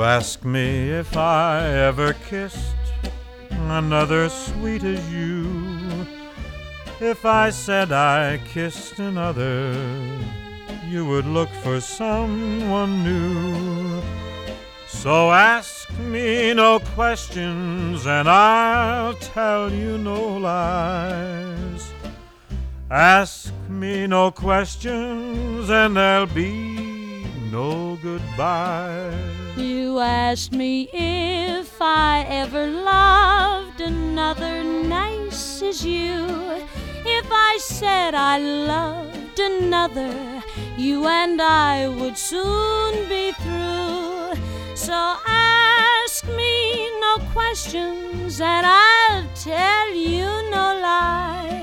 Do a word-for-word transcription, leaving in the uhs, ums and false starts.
ask me if I ever kissed another sweet as you. If I said I kissed another, you would look for someone new. So ask me no questions and I'll tell you no lies. Ask me no questions and there'll be no goodbyes. You asked me if I ever loved another nice as you. If I said I loved another, you and I would soon be through. So ask me no questions and I'll tell you no lies.